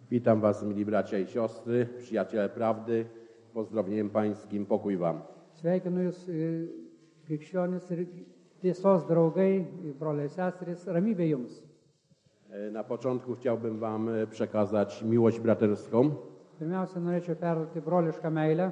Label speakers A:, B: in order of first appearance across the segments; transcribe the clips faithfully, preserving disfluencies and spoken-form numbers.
A: Witam was, mili bracia i siostry, przyjaciele prawdy. Pozdrowieniem pańskim, pokój wam.
B: Sveikinu jūs krikščionis ir tiesos draugai, broliai seserys, ramybė jums.
A: Na początku chciałbym wam przekazać miłość braterską.
B: Pirmiausia, norėčiau perduoti brolišką meilę.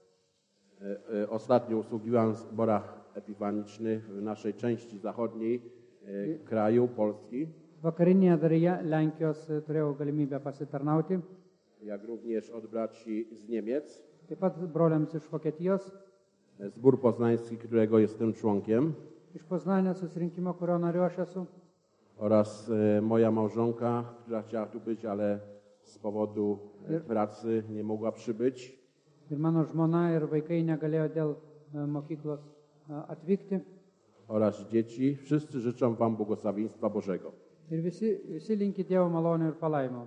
A: Ostatnio usługiwałem w zborach epifanicznych w naszej części zachodniej kraju, Polski.
B: Vakarinėje dalyje Lenkijos turėjau galimybę pasitarnauti.
A: Jak również od braci z Niemiec.
B: Taip pat broliams iš Vokietijos.
A: Zbór poznański, którego jestem członkiem.
B: Iš Poznanio susirinkimo, kurio nariu aš esu.
A: Oraz moja małżonka, która chciała tu być, ale z powodu pracy nie mogła przybyć.
B: Ir mano žmona ir vaikai negalėjo dėl mokyklos atvykti.
A: Oraz dzieci. Wszyscy życzą wam błogosławieństwa Bożego.
B: Ir visi, visi linki Dievo malonių ir palaimų.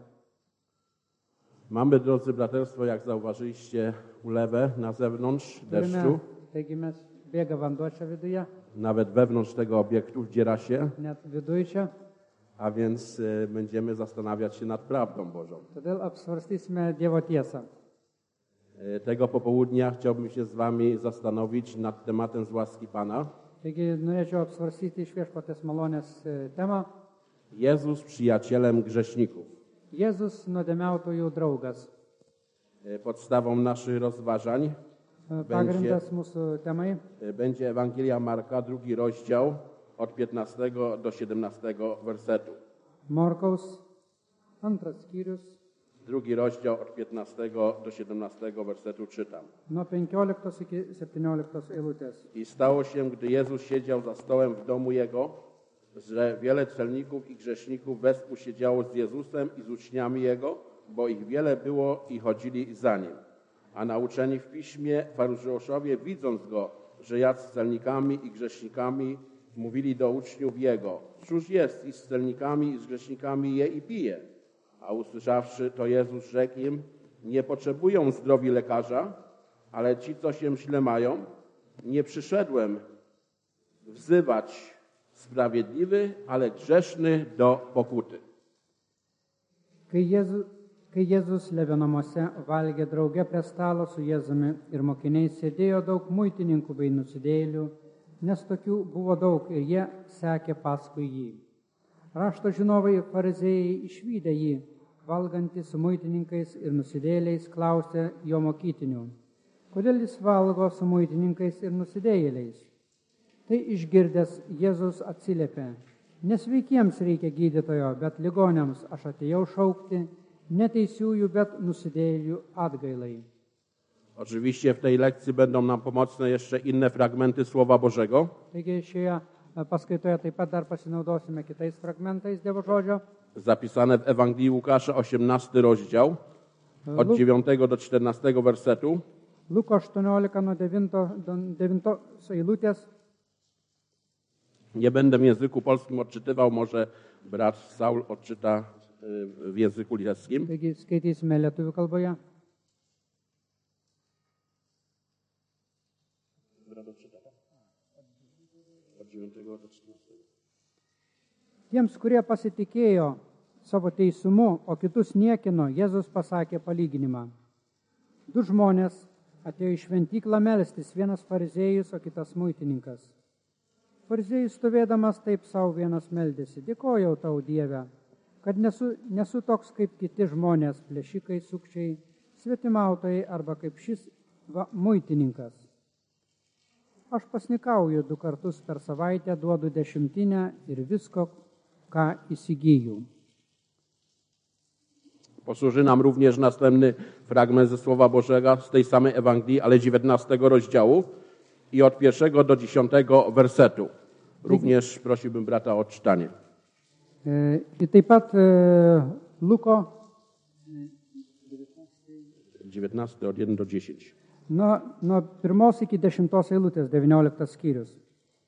A: Mamy, drodzy braterstwo, jak zauważyliście, ulewę na zewnątrz deszczu.
B: Taigi mes bėga vanduo čia viduje.
A: Nawet wewnątrz tego obiektu wdziera się.
B: Net viduj čia.
A: A więc y, będziemy zastanawiać się nad prawdą Bożą.
B: Todėl apsvarstysime Dievo tiesą.
A: Y, tego popołudnia chciałbym się z wami zastanowić nad tematem z łaski Pana.
B: Taigi norėčiau apsvarstyti iš Viešpaties malonės temą.
A: Jezus przyjacielem grzeszników.
B: Jėzus nuodėmiautojų draugas.
A: Y, podstawą naszych rozważań
B: Pagrindas
A: będzie,
B: mūsų temai
A: y, będzie Ewangelia Marka, drugi rozdział od piętnastego do siedemnastego wersetu.
B: Morkaus antras skyrius.
A: Drugi rozdział od piętnastego do siedemnastego wersetu czytam.
B: Nuo penkioliktos iki septynioliktos eilutės.
A: I stało się, gdy Jezus siedział za stołem w domu Jego, że wiele celników i grzeszników wespół siedziało z Jezusem i z uczniami Jego, bo ich wiele było i chodzili za Nim. A nauczeni w piśmie faryzeuszowie, widząc Go, że jadł z celnikami i grzesznikami, mówili do uczniów Jego: cóż jest i z celnikami i z grzesznikami je i pije? A usłyszawszy to, Jezus rzekł im: nie potrzebują zdrowi lekarza, ale ci, co się źle mają. Nie przyszedłem wzywać sprawiedliwy, ale grzeszny do pokuty.
B: Kai Jėzus, kai Jėzus Levio namuose valgė drauge prie stalo su Jėzumi ir mokiniais, sėdėjo daug muitininkų bei nusidėjėlių, nes tokių buvo daug ir jie sekė paskui jį. Rašto žinovai fariziejai išvydę jį, valgantį su muitininkais ir nusidėjėliais, klausė jo mokytinių: kodėl jis valgo su muitininkais ir nusidėjėliais? Tai išgirdęs Jėzus atsiliepė: nesveikiems reikia gydytojo, bet ligoniams aš atėjau šaukti ne teisiųjų, bet nusidėjėlių atgailai.
A: Oczywiście w tej lekcji będą nam pomocne jeszcze inne fragmenty Słowa Bożego.
B: Taigi šioje paskaitoje taip pat dar pasinaudosime kitais fragmentais Dievo žodžio.
A: Zapisane w Ewangelii Łukasza, osiemnasty rozdział, od dziewiątego do czternastego wersetu.
B: Luko aštuoniolika nuo devinto do devintos eilutės.
A: Nie będę w języku polskim odczytywał, może brat Saul odczyta w języku litewskim.
B: Taigi skaitysime lietuvių kalboje.
A: Od dziewiątego do czternastego.
B: Tiems, kurie pasitikėjo savo teisumu, o kitus niekino, Jėzus pasakė palyginimą. Du žmonės atėjo į šventyklą melstis, vienas fariziejus, o kitas muitininkas. Fariziejus stovėdamas taip savo vienas meldėsi: dėkojau tau, Dieve, kad nesu, nesu toks kaip kiti žmonės, plėšikai, sukčiai, svetimautojai arba kaip šis va, muitininkas. Aš pasnikauju du kartus per savaitę, duodu dešimtinę ir visko, ką įsigyju.
A: Posłuży nam również następny fragment ze Słowa Bożego z tej samej Ewangelii, ale dziewiętnastego rozdziału i od pierwszego do dziesiątego wersetu. Również prosiłbym brata o odczytanie.
B: I taip pat Luko
A: dziewiętnasty od pierwszego do dziesiątego.
B: nuo, nuo pirmos iki dešimtos eilutės, devynioliktas skyrius.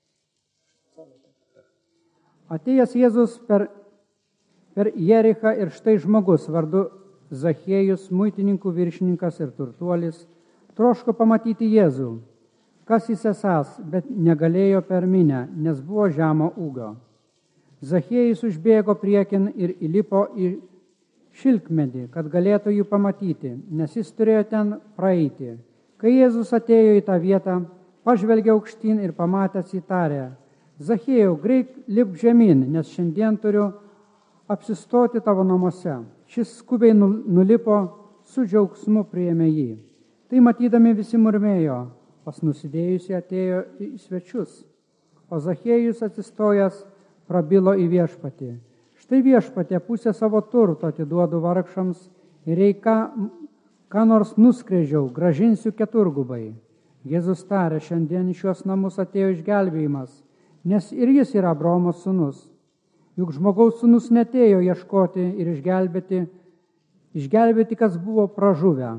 B: Atėjęs Jėzus per, per Jerichą ir štai žmogus vardu Zachiejus, muitininkų viršininkas ir turtuolis, troško pamatyti Jėzų, kas jis esąs, bet negalėjo per minią, nes buvo žemo ūgio. Zachiejus užbėgo priekin ir įlipo į šilkmedį, kad galėtų jų pamatyti, nes jis turėjo ten praeiti. Kai Jėzus atėjo į tą vietą, pažvelgė aukštyn ir pamatęs įtarė: Zachiejau, greit lipk žemyn, nes šiandien turiu apsistoti tavo namuose. Šis skubiai nulipo, su džiaugsmu priėmė jį. Tai matydami visi murmėjo, pas nusidėjusi atėjo į svečius. O Zachiejus atsistojęs prabilo į viešpatį: Štai viešpatė, pusę savo turto atiduodu vargšams ir jei ką, ką nors nuskrėžiau, gražinsiu keturgubai. Jėzus tarė: Šiandien į šios namus atėjo išgelbėjimas, nes ir jis yra Abraomo sūnus. Juk žmogaus sūnus netėjo ieškoti ir išgelbėti, išgelbėti, kas buvo pražuvę.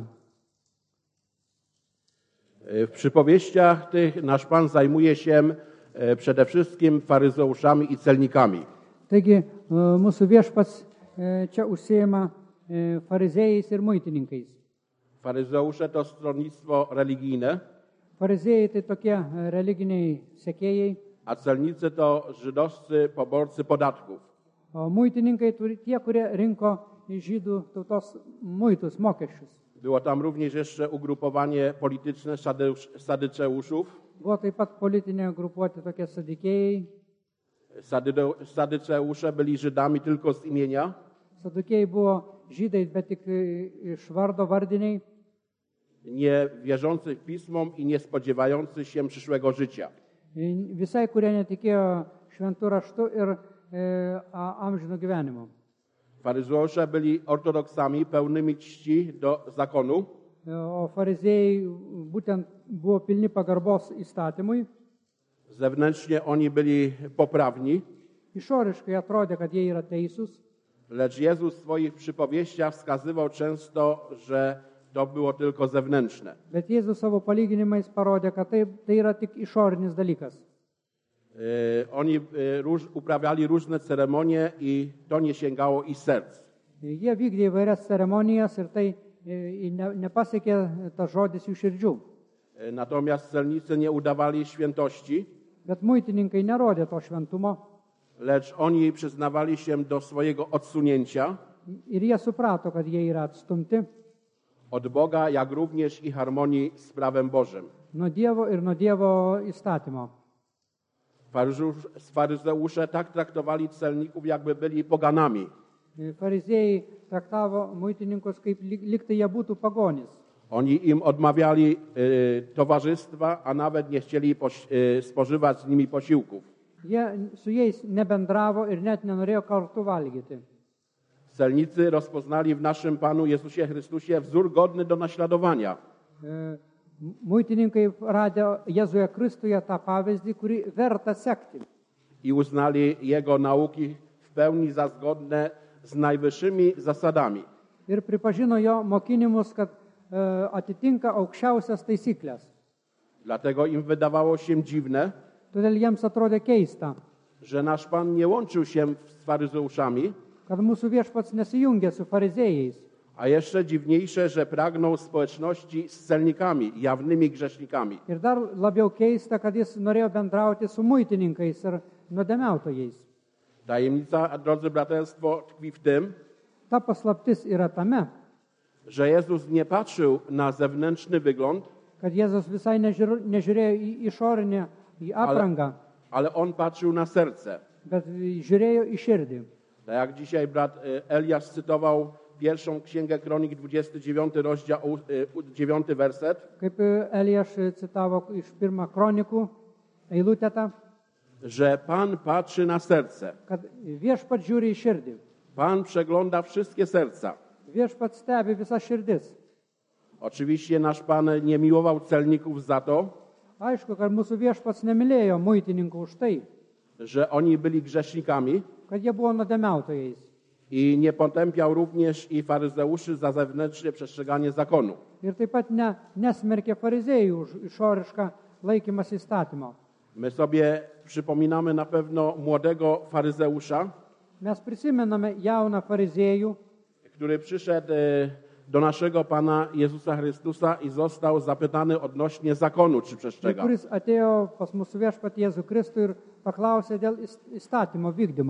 A: W przypowieściach tych nasz Pan zajmuje się przede wszystkim faryzeuszami i celnikami.
B: Taigi mūsų viešpats čia užsiima fariziejais ir muitininkais.
A: Faryzeusze to stronnictwo religijne,
B: Fariziejai tai tokie religiniai sekėjai,
A: a celnicy to żydowscy poborcy podatków.
B: o muitininkai turi tie, kurie rinko žydų tautos muitus, mokesčius.
A: Było tam również jeszcze ugrupowanie polityczne Sadeusz- Sadyceuszów.
B: Buvo taip pat politinė grupuotė tokie sadikėjai.
A: Sadyde- Sadyceusze byli Żydami tylko z imienia,
B: Sadukėjai buvo žydai, bet tik iš vardo vardiniai,
A: nie wierzący pismom i nie spodziewający się przyszłego życia.
B: visai, kurie netikėjo šventų raštų ir e, amžinų gyvenimo.
A: Faryzeusze byli ortodoksami pełnymi czci do zakonu,
B: O fariziejai būtent buvo pilni pagarbos įstatymui.
A: zewnętrznie oni byli poprawni,
B: Išoriškai atrodė, kad jie yra teisūs,
A: lecz Jezus w swoich przypowieściach wskazywał często, że to było tylko zewnętrzne.
B: bet Jėzus savo palyginimais parodė, kad tai, tai yra tik išorinis dalykas.
A: E, Oni e, róż, uprawiali różne ceremonie i to nie sięgało ich serc.
B: Jie vykdė įvairias ceremonijas ir tai e, ne, nepasiekė tas žodis jų širdžių.
A: E, Natomiast celnicy nie udawali świętości,
B: Bet muitininkai nerodė to šventumo
A: lecz oni przyznawali się do swojego odsunięcia
B: ir jie suprato, kad jie yra atstumti
A: od Boga, jak również i harmonii z prawem Bożym.
B: nuo Dievo ir nuo Dievo įstatymo.
A: Faryzeusz- Faryzeusze tak traktowali celników, jakby byli poganami.
B: Fariziejai traktavo muitininkus kaip lyg, lyg tai jie būtų pagonys.
A: Oni im odmawiali e, towarzystwa, a nawet nie chcieli poś, e, spożywać z nimi posiłków.
B: Jie su jais nebendravo ir net nenorėjo kartu valgyti.
A: Celnicy rozpoznali w naszym Panu Jezusie Chrystusie wzór godny do naśladowania.
B: E, Muitininkai radė Jėzuje Kristuje tą pavyzdį, kurį verta sekti.
A: I uznali Jego nauki w pełni za zgodne z najwyższymi zasadami.
B: Ir pripažino jo mokinimus, kad e, atitinka aukščiausias taisyklės.
A: Dlatego im wydawało się dziwne,
B: Todėl jiems atrodė keista,
A: że nasz Pan nie łączył się z faryzeuszami,
B: kad mūsų viešpats nesijungė su fariziejais.
A: a jeszcze dziwniejsze, że pragnął społeczności z celnikami, jawnymi grzesznikami.
B: Ir dar labiau keista, kad jis norėjo bendrauti su muitininkais ir nuodėmiautojais.
A: Tajemnica, drodzy braterstwo, tkwi w tym,
B: Ta paslaptis yra tame,
A: że Jezus nie patrzył na zewnętrzny wygląd,
B: kad Jėzus visai nežiūr- nežiūrėjo į išorinę, į aprangą,
A: ale On patrzył na serce.
B: bet žiūrėjo į širdį.
A: Tak jak dzisiaj brat e, Eliasz cytował pierwszą księgę Kronik, dwudziesty dziewiąty rozdział, e, dziewiąty werset,
B: Kaip Elijaš citavo iš pirmą kronikų eilutę tą,
A: że Pan patrzy na serce.
B: kad viešpats žiūri į širdį.
A: Pan przegląda wszystkie serca.
B: Viešpats stebi visas širdis.
A: Oczywiście nasz Pan nie miłował celników za to,
B: Aišku, kad mūsų viešpats nemylėjo muitininkų už tai,
A: że oni byli grzesznikami
B: kad jie buvo nuodėmiautojais.
A: i nie potępiał również i faryzeuszy za zewnętrzne przestrzeganie zakonu.
B: Ir taip pat ne, nesmerkė fariziejų už išorišką laikymas įstatymo.
A: My sobie przypominamy na pewno młodego faryzeusza,
B: Mes prisimename jauną fariziejų,
A: który przyszedł e, do naszego Pana Jezusa Chrystusa i został zapytany odnośnie zakonu, czy przestrzega.
B: kuris atėjo pas mūsų viešpatį Jėzų Kristų ir paklausė dėl įstatymo vykdymo.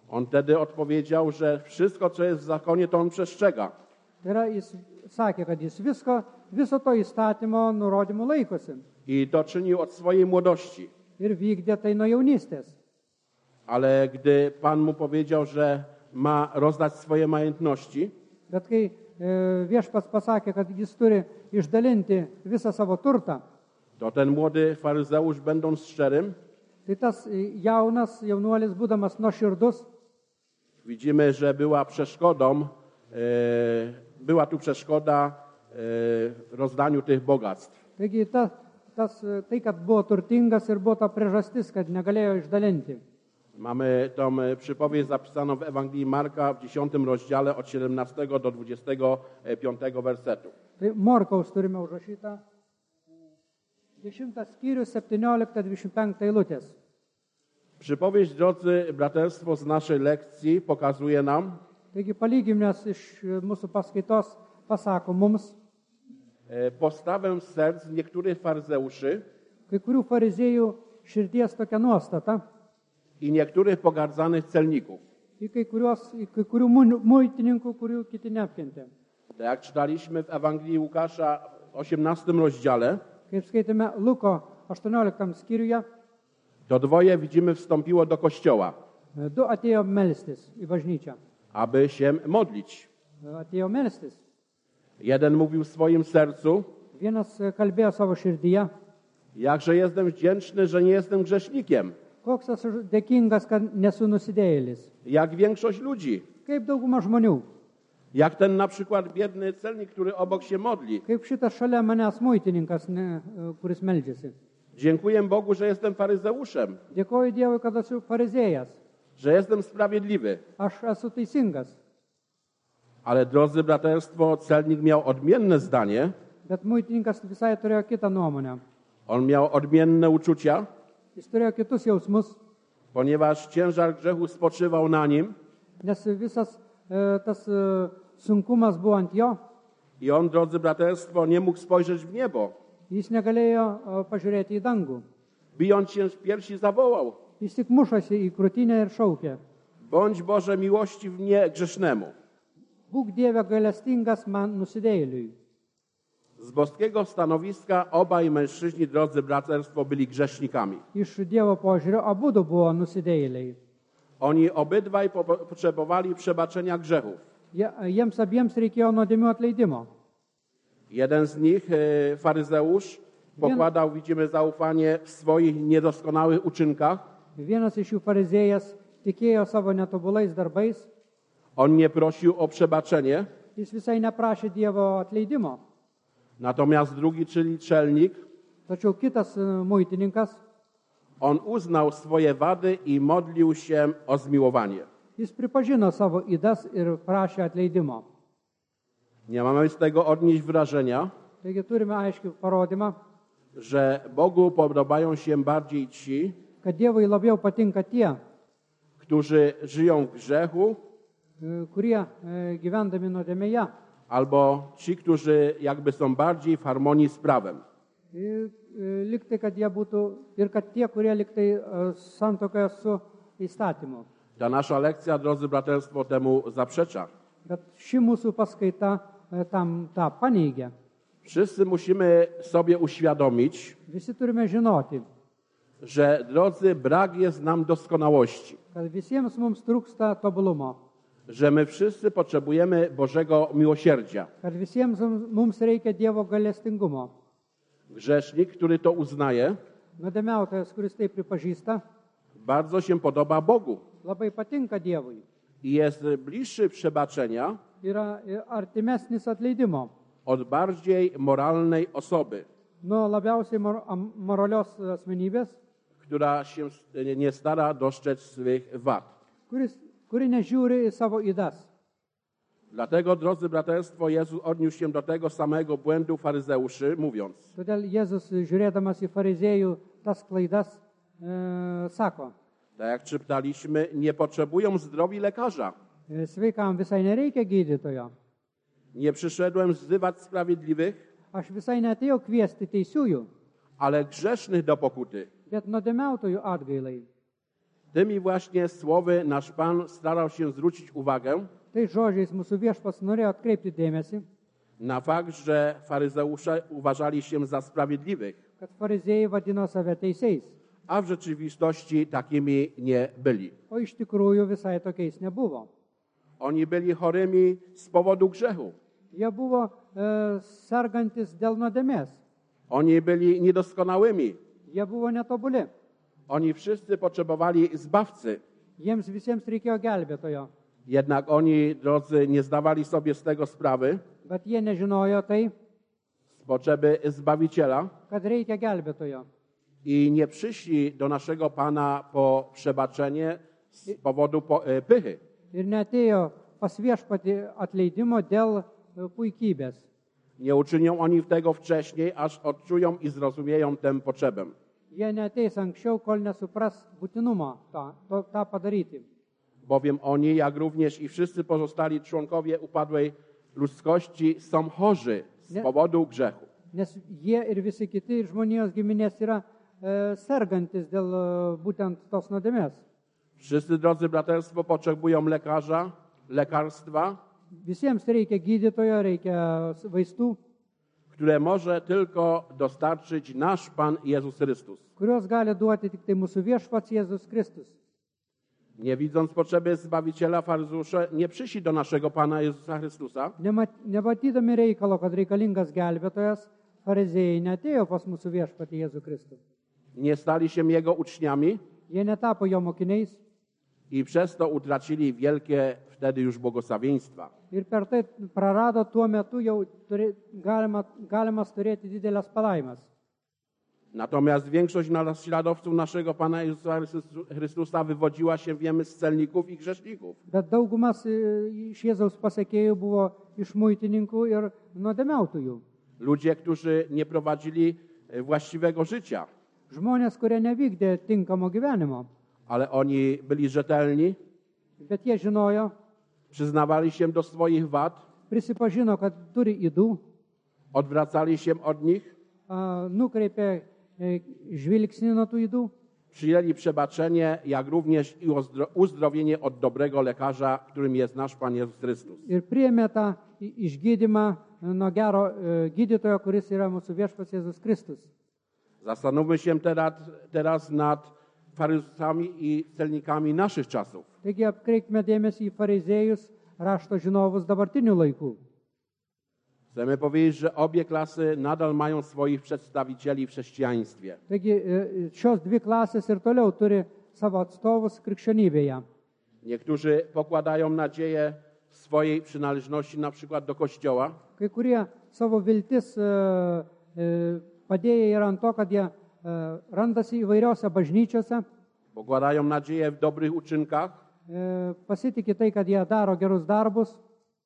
A: On wtedy odpowiedział, że wszystko, co jest w zakonie, to on przestrzega.
B: Tai yra, jis sakė, kad jis visko, viso to įstatymo nurodymų laikosi
A: I to czynił od swojej młodości.
B: ir vykdė tai nuo jaunystės.
A: Ale gdy Pan mu powiedział, że ma rozdać swoje majątności,
B: Bet kai e, viešpats pasakė, kad jis turi išdalinti visą savo turtą,
A: to ten młody faryzeusz, będąc szczerym,
B: tai tas e, jaunas jaunuolis, būdamas nuoširdus,
A: widzimy, że była przeszkodą, e, była tu przeszkoda e, rozdaniu tych bogactw.
B: taigi ta, tas, e, tai, kad buvo turtingas ir buvo ta priežastis, kad negalėjo išdalinti.
A: Mamy tą e, przypowieść zapisaną w Ewangelii Marka w dziesiątym rozdziale od siedemnastego do dwudziestego piątego wersetu.
B: Tai Morkaus turime užrašytą dešimtas skyrius septynioliktą dvidešimt penktą eilutės.
A: Przypowieść, drodzy braterstwo, z naszej lekcji pokazuje nam,
B: Taigi palyginimas iš e, mūsų paskaitos pasako mums,
A: e, postawę serc niektórych faryzeuszy
B: kai kurių fariziejų širdies tokia nuostata,
A: i niektórych pogardzanych celników.
B: į kai, kurios, į kai kurių mu- muitininkų, kurių kiti neapkentė.
A: Tak jak czytaliśmy w Ewangelii Łukasza w osiemnastym rozdziale,
B: Kaip skaitėme Luko aštuonioliktam skyriuje,
A: to dwoje, widzimy, wstąpiło do kościoła,
B: e, du atėjo melstis į bažnyčią.
A: aby się modlić.
B: E, Atėjo melstis.
A: Jeden mówił w swoim sercu,
B: Vienas e, kalbėjo savo širdyje,
A: jakże jestem wdzięczny, że nie jestem grzesznikiem,
B: koks esu dėkingas, kad nesu nusidėjėlis.
A: jak większość ludzi,
B: Kaip dauguma žmonių,
A: jak ten na przykład biedny celnik, który obok się modli.
B: kaip šitas šalia manęs muitininkas, ne, e, kuris meldžiasi.
A: Dziękuję Bogu, że jestem faryzeuszem,
B: Dėkoju Dievui, kad esu farizėjas.
A: że jestem sprawiedliwy.
B: Aš esu teisingas.
A: Ale drodzy braterstwo, celnik miał odmienne zdanie,
B: Bet muitininkas visai turėjo kitą nuomonę.
A: on miał odmienne uczucia,
B: Jis turėjo kitus jausmus,
A: ponieważ ciężar grzechu spoczywał na nim
B: nes visas e, tas e, sunkumas buvo ant jo.
A: i on, drodzy braterstwo, nie mógł spojrzeć w niebo.
B: Jis negalėjo e, pažiūrėti į dangų.
A: Bijąc się w piersi zawołał,
B: Jis tik mušasi į krūtinę ir šaukė.
A: bądź Boże miłości w mnie grzesznemu.
B: Būk Dieve gailestingas man nusidėjėliui.
A: Z boskiego stanowiska obaj mężczyźni, drodzy braterstwo, byli grzesznikami.
B: Iš Dievo požiūrio abudu buvo nusidėjėliai.
A: Oni obydwaj po- potrzebowali przebaczenia grzechów.
B: Jie, jiems abiems reikėjo nuodėmių atleidimo.
A: Jeden z nich, e, faryzeusz, pokładał, widzimy, zaufanie w swoich niedoskonałych uczynkach.
B: Vienas iš jų farizėjas tikėjo savo netobulais darbais.
A: On nie prosił o przebaczenie.
B: Jis visai neprašė Dievo atleidimo.
A: Natomiast drugi, czyli czelnik,
B: Tačiau kitas e, muitininkas,
A: on uznał swoje wady i modlił się o zmiłowanie.
B: jis pripažino savo įdas ir prašė atleidimo.
A: Nie mamy z tego odnieść wrażenia,
B: Taigi turime aiškiai parodymą,
A: że Bogu podobają się bardziej ci,
B: kad Dievui labiau patinka tie,
A: którzy żyją w grzechu,
B: e, kurie e, gyvendami nuodėmėje,
A: albo ci, którzy jakby są bardziej w harmonii z prawem.
B: ir, e, liktai, kad jie būtų, ir kad tie, kurie liktai e, santokoje su įstatymu.
A: Ta nasza lekcja, drodzy braterstwo, temu zaprzecza.
B: Bet ši mūsų paskaita e, tam tą paneigia.
A: Wszyscy musimy sobie uświadomić,
B: Visi turime žinoti,
A: że, drodzy, brak jest nam doskonałości,
B: kad visiems mums trūksta tobulumo,
A: że my wszyscy potrzebujemy Bożego miłosierdzia.
B: kad visiems mums reikia Dievo galestingumo.
A: Grzesznik, który to uznaje,
B: Nuodėmiautojas, kuris tai pripažįsta,
A: bardzo się podoba Bogu
B: labai patinka Dievui.
A: i jest bliższy przebaczenia
B: Yra e, artimesnis atleidimo
A: od bardziej moralnej osoby,
B: nuo labiausiai mor am- moralios asmenybės,
A: która się nie stara dostrzec swych wad.
B: kuris, kuri nežiūri į savo įdas.
A: Dlatego, drodzy braterstwo, Jezus odniósł się do tego samego błędu faryzeuszy, mówiąc:
B: Todėl Jėzus, žiūrėdamas į fariziejų tas klaidas, e, sako,
A: tak jak czytaliśmy, nie potrzebują zdrowi lekarza.
B: e, sveikam visai nereikia gydytojo.
A: Nie przyszedłem wzywać sprawiedliwych,
B: Aš visai neatėjau kviesti teisiųjų,
A: ale grzesznych do pokuty.
B: bet nuodėmiautojų atgailai.
A: Tymi właśnie słowy nasz Pan starał się zwrócić uwagę
B: Tai žodžiais mūsų viešpats norėjo atkreipti dėmesį,
A: na fakt, że faryzeusze uważali się za sprawiedliwych,
B: kad fariziejai vadino save teisiais,
A: a w rzeczywistości takimi nie byli.
B: o iš tikrųjų visai tokiais nebuvo.
A: Oni byli chorymi z powodu grzechu.
B: Jie buvo e, sergantis dėl nuodėmės,
A: Oni byli niedoskonałymi.
B: jie buvo netobuli,
A: Oni wszyscy potrzebowali zbawcy.
B: jiems visiems reikėjo gelbėtojo,
A: Jednak oni, drodzy, nie zdawali sobie z tego sprawy,
B: bet jie nežinojo tai,
A: z potrzeby Zbawiciela
B: kad reikia gelbėtojo.
A: i nie przyszli do naszego Pana po przebaczenie z powodu po, e, pychy.
B: Ir neatėjo pas viešpatį atleidimo dėl e, puikybės.
A: Nie uczynią oni tego wcześniej, aż odczują i zrozumieją tę potrzebę.
B: Jie neateis anksčiau, kol nesupras būtinumo tą, to, tą padaryti.
A: Bowiem oni, jak również i wszyscy pozostali członkowie upadłej ludzkości, są chorzy z
B: Nie.
A: powodu grzechu.
B: Nes jie ir visi kiti žmonijos giminės yra e, sergantis dėl e, būtent tos nuodėmės.
A: Wszyscy, drodzy braterstwo, potrzebują lekarza, lekarstwa,
B: Visiems reikia gydytojo, reikia s- vaistų,
A: które może tylko dostarczyć nasz Pan Jezus Chrystus.
B: kuriuos gali duoti tik tai mūsų viešpats Jėzus Kristus.
A: Nie widząc potrzeby Zbawiciela, faryzeusze nie przyszli do naszego Pana Jezusa Chrystusa,
B: Nema- Nematydami reikalo, kad reikalingas gelbėtojas, fariziejai neatėjo pas mūsų viešpatį Jėzų Kristų.
A: nie stali się Jego uczniami
B: Jie netapo jo mokiniais
A: i przez to utracili wielkie wtedy już błogosławieństwa.
B: ir per tai prarado tuo metu jau turi, galima, galimas turėti didelės palaimas.
A: Natomiast większość naśladowców naszego Pana Jezusa Chrystusa wywodziła się, wiemy, z celników i grzeszników.
B: Bet daugumas e, iš Jėzaus pasekėjų buvo iš muitininkų ir nuodėmiautojų.
A: Ludzie, którzy nie prowadzili e, właściwego życia,
B: Žmonės, kurie nevykdė tinkamo gyvenimo.
A: ale oni byli rzetelni,
B: Bet jie žinojo,
A: przyznawali się do swoich wad,
B: prisipažino, kad turi ydų,
A: odwracali się od nich,
B: a, nukreipė e, žvilgsnį nuo tų ydų
A: przyjęli przebaczenie, jak również i uzdro- uzdrowienie od dobrego lekarza, którym jest nasz Pan Jezus Chrystus.
B: ir priėmė tą i- išgydymą nuo gero e, gydytojo, kuris yra mūsų viešpats Jėzus Kristus.
A: Zastanówmy się teraz, teraz nad faryzeuszami i celnikami naszych czasów.
B: Taigi apkreipkime dėmesį į fariziejus, rašto žinovus dabartinių laikų.
A: Chcemy powiedzieć, że obie klasy nadal mają swoich przedstawicieli w chrześcijaństwie.
B: Taigi e, šios dvi klasės ir toliau turi savo atstovus krikščionybėje.
A: Niektórzy pokładają nadzieję w swojej przynależności na przykład do Kościoła,
B: Kai kurie savo viltis e, e, padėję yra ant to, kad jie e, randasi įvairiose bažnyčiose,
A: pokładają nadzieję w dobrych uczynkach,
B: e, pasitikė tai, kad jie daro gerus darbus,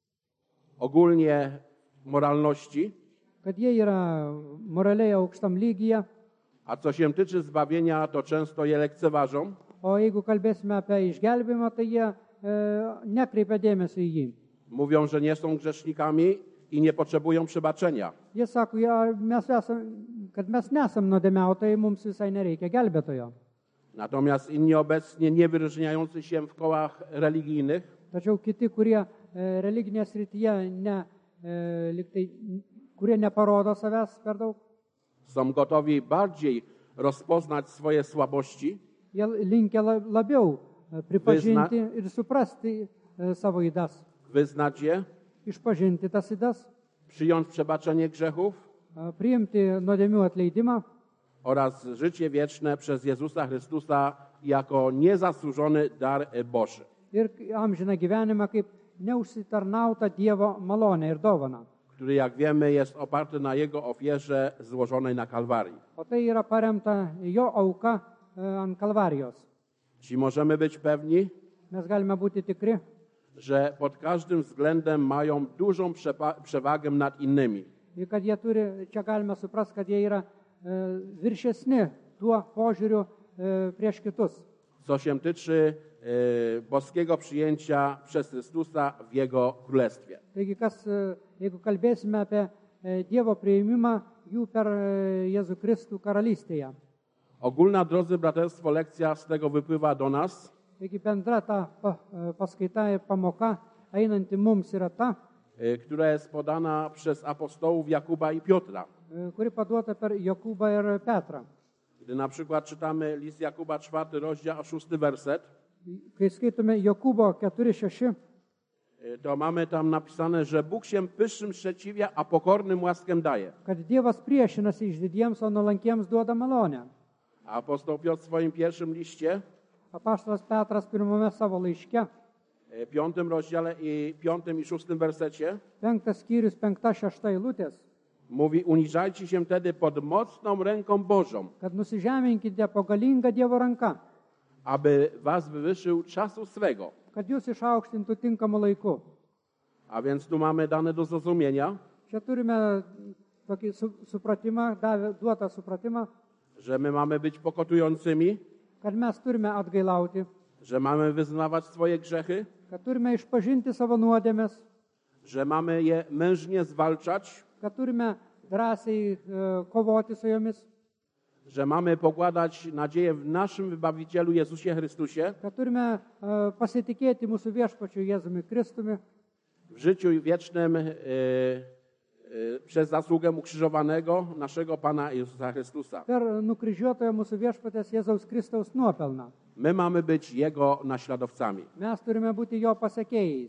A: ogólnie moralności,
B: kad jie yra moraliai aukštam lygyje,
A: a co się tyczy zbawienia, to często je lekceważą,
B: o jeigu kalbėsime apie išgelbėjimą, tai jie e, nekreipia dėmesio į jį.
A: mówią, że nie są grzesznikami i nie potrzebują przebaczenia.
B: Jie sako, ja, mes esam, kad mes nesam nuodėmiautojai, mums visai nereikia gelbėtojo.
A: Natomiast inni obecnie, nie wyróżniający się w kołach religijnych,
B: Tačiau kiti, kurie e, religinėje srityje ne, e, liktai, kurie neparodo savęs per daug,
A: są gotowi bardziej rozpoznać swoje słabości,
B: jie linkia la- labiau e, pripažinti ir suprasti e, savo įdas,
A: wyznać je,
B: išpažinti tas įdas,
A: przyjąć przebaczenie grzechów
B: e, priimti nuodėmių atleidimą
A: oraz życie wieczne przez Jezusa Chrystusa jako niezasłużony dar Boży,
B: ir amžiną gyvenimą kaip neužsitarnautą Dievo malonę ir dovaną.
A: który, jak wiemy, jest oparty na Jego ofierze złożonej na Kalwarii.
B: O tai yra paremta jo auka e, ant Kalvarijos.
A: Czy możemy być pewni,
B: Mes galime būti tikri,
A: że pod każdym względem mają dużą przepa- przewagę nad innymi.
B: ir kad jie turi, čia galime suprasti, kad jie yra e, viršesni tuo požiūriu e, prieš kitus.
A: Co się tyczy e, boskiego przyjęcia przez Chrystusa w Jego Królestwie.
B: Taigi, kas, e, jeigu kalbėsime apie e, Dievo prieimimą jų per e, Jėzų Kristų karalystėje,
A: Ogólna, drodzy braterstwo, lekcja z tego wypływa do nas,
B: Taigi bendra ta pa- paskaita ir pamoka einanti mums yra ta,
A: y, która jest podana przez apostołów Jakuba i Piotra.
B: e, kuri paduota per Jokūbą ir Petrą.
A: Gdy na przykład czytamy list Jakuba, czwarty rozdział, a szósty werset,
B: Kai skaitome Jokūbo keturi šeši,
A: y, to mamy tam napisane, że Bóg się pysznym sprzeciwia, a pokornym łaskę daje.
B: kad Dievas priešinasi išdidiems, o nuolankiems duoda malonę.
A: A apostoł Piotr w swoim pierwszym liście,
B: Apaštalas Petras pirmame savo laiške,
A: y, piątym rozdziale i piątym i szóstym wersecie,
B: penktas skyrius, penkta šešta eilutės,
A: mówi: uniżajcie się wtedy pod mocną ręką Bożą,
B: kad nusižeminkite po galingą Dievo ranką,
A: aby was wywyższył czasu swego.
B: kad jūs išaukštintų tinkamu laiku.
A: A więc tu mamy dane do zrozumienia,
B: Čia turime tokį su, supratimą, davė, duotą supratimą,
A: że my mamy być pokutującymi,
B: kad mes turime atgailauti,
A: że mamy wyznawać swoje grzechy,
B: kad turime išpažinti savo nuodėmes,
A: że mamy je mężnie zwalczać,
B: kad turime drąsiai e, kovoti su jomis,
A: że mamy pokładać nadzieję w naszym Wybawicielu Jezusie Chrystusie,
B: kad turime e, pasitikėti mūsų viešpačiu Jėzumi Kristumi,
A: w życiu wiecznym e, e, przez zasługę ukrzyżowanego naszego Pana Jezusa Chrystusa.
B: per nukryžiuotojo mūsų viešpatės Jėzaus Kristaus nuopelną.
A: My mamy być Jego naśladowcami.
B: Mes turime būti jo pasekėjais.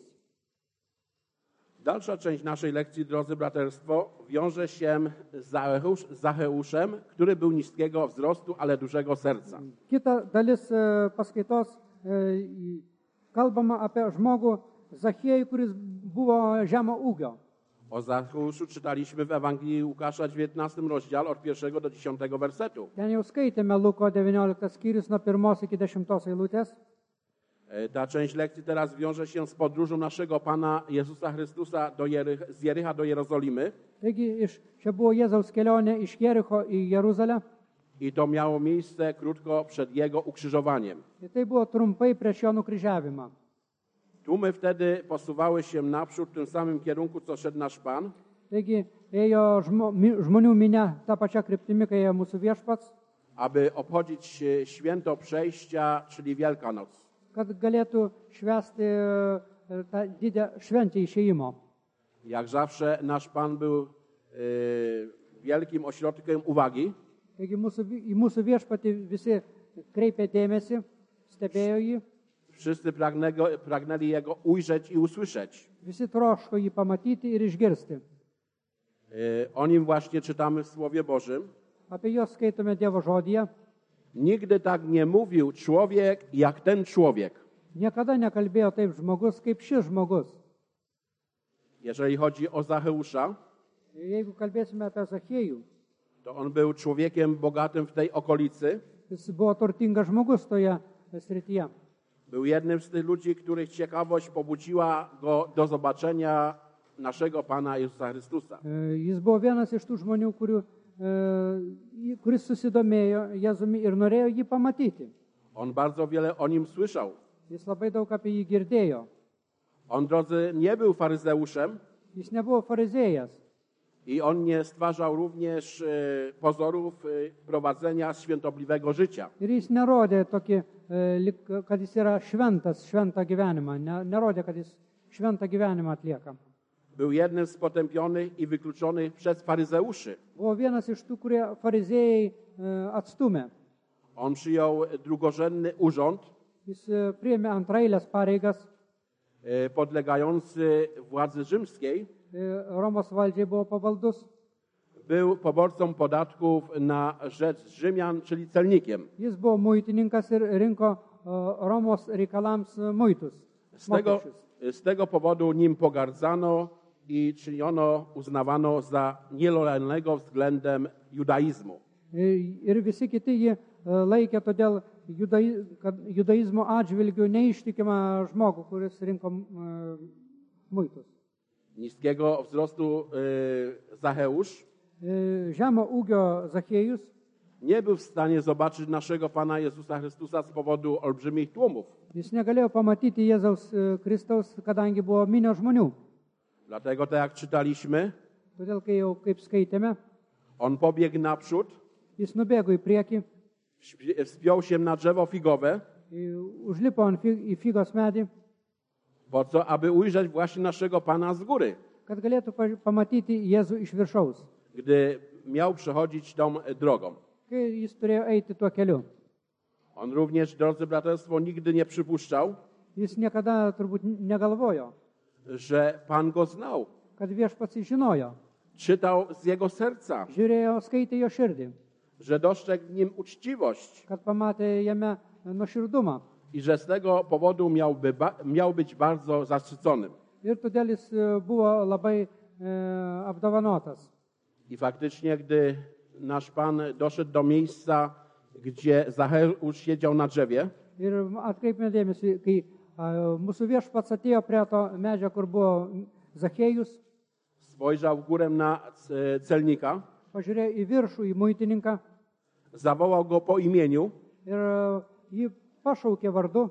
A: Dalsza część naszej lekcji, drodzy braterstwo, wiąże się z Zacheusz- Zacheuszem, który był niskiego wzrostu, ale dużego serca.
B: Kita dalis e, paskaitos e, į- kalbama apie žmogų Zachiejų, kuris buvo žemo ūgio.
A: O Zacheuszu czytaliśmy w Ewangelii Łukasza, dziewiętnastym rozdział, od pierwszego do dziesiątego wersetu.
B: Ten jau skaitėme Luko devynioliktas skyrius nuo pirmos iki dešimtos eilutės.
A: E, Ta część lekcji teraz wiąże się z podróżą naszego Pana Jezusa Chrystusa do Jerych, z Jericha do Jerozolimy.
B: Taigi iš, čia buvo Jėzaus kelionė iš Jericho į Jeruzalę.
A: I to miało miejsce krótko przed Jego ukrzyżowaniem.
B: Ir tai buvo trumpai prieš jo nukryžiavimą.
A: Tłumy wtedy posuwały się naprzód w tym samym kierunku, co szedł nasz Pan.
B: Taigi ėjo žmo, mi, žmonių minia tą pačią kryptimį, kai ėjo mūsų viešpats,
A: aby obchodzić e, święto przejścia, czyli Wielkanoc.
B: kad galėtų švęsti e, tą didę šventę išėjimo.
A: Jak zawsze nasz Pan był e, wielkim ośrodkiem uwagi.
B: Taigi mūsų, vi- į mūsų viešpatį visi kreipė dėmesį, stebėjo jį,
A: Wszyscy pragnego, pragnęli Jego ujrzeć i usłyszeć.
B: visi troško jį pamatyti ir išgirsti.
A: E, O nim właśnie czytamy w Słowie Bożym.
B: Apie juos skaitome Dievo žodyje.
A: Nigdy tak nie mówił człowiek jak ten człowiek.
B: Niekada nekalbėjo taip žmogus, kaip šis žmogus.
A: Jeżeli chodzi o Zacheusza,
B: Jeigu kalbėsime apie Zachiejų,
A: to on był człowiekiem bogatym w tej okolicy.
B: jis buvo turtingas žmogus toje srityje.
A: Był jednym z tych ludzi, których ciekawość pobudziła go do zobaczenia naszego Pana Jezusa Chrystusa.
B: E, Jis buvo vienas iš tų žmonių, kurių, e, į- kuris susidomėjo Jėzumi ir norėjo jį pamatyti.
A: On bardzo wiele o nim słyszał.
B: Jis labai daug apie jį girdėjo.
A: On, drodzy, nie był faryzeuszem
B: Jis nebuvo farizėjas.
A: i on nie stwarzał również e, pozorów e, prowadzenia świętobliwego życia.
B: Ir jis nerodė tokį, e, lyg- kad jis yra šventas, šventą gyvenimą. Ne, nerodė, kad jis šventą gyvenimą atlieka.
A: Był jednym z potępionych i wykluczonych przez faryzeuszy.
B: Buvo vienas iš tų, kurie farizėjai e, atstumė.
A: On przyjął drugorzędny urząd
B: Jis e, priėmė antrailės pareigas,
A: e, podlegający władzy rzymskiej.
B: e, Romos valdžiai buvo pavaldus.
A: Był poborcą podatków na rzecz Rzymian, czyli celnikiem.
B: Jis buvo muitininkas ir rinko e, Romos reikalams muitus.
A: Z tego,
B: mokesčius.
A: z tego powodu nim pogardzano i czyniono, uznawano za nielojalnego względem judaizmu.
B: E, Ir visi kiti jį e, laikė todėl, judai, kad judaizmo atžvilgių neištikimą žmogų, kuris rinko e, muitus.
A: Niskiego wzrostu e, Zacheusz
B: E, Žemo ūgio Zachiejus
A: nie był w stanie zobaczyć naszego Pana Jezusa Chrystusa z powodu olbrzymich tłumów.
B: jis negalėjo pamatyti Jėzaus e, Kristaus, kadangi buvo minios žmonių.
A: Dlatego, tak jak czytaliśmy,
B: Todėl, kai jau kaip skaitėme,
A: on pobiegł naprzód
B: jis nubėgo į priekį,
A: wspiął się na drzewo figowe.
B: i užlipo ant fig- į figos medį,
A: Po co? Aby ujrzeć właśnie naszego Pana z góry,
B: kad galėtų pa- pamatyti Jėzų iš viršaus,
A: gdy miał przechodzić tą drogą.
B: kai jis turėjo eiti tuo keliu.
A: On również, drodzy braterstwo, nigdy nie przypuszczał,
B: Jis niekada turbūt negalvojo,
A: że Pan go znał.
B: kad viešpats jį žinojo.
A: Czytał z jego serca,
B: Žiūrėjo, skaitė jo širdį,
A: że dostrzegł w nim uczciwość
B: kad pamatė jame nuoširdumą.
A: i że z tego powodu miałby ba- miał być bardzo zaszczyconym.
B: Ir todėl jis e, buvo labai e, apdovanotas.
A: I faktycznie, gdy nasz Pan doszedł do miejsca, gdzie Zacheusz siedział na drzewie,
B: Ir atkreipime dėmesį, kai a, mūsų viešpats atėjo prie to medžio, kur buvo Zachėjus,
A: spojrzał w górę na c- celnika,
B: pažiūrėjo į viršų, į muitininką
A: zawołał go po imieniu
B: ir e, jį pašaukė vardu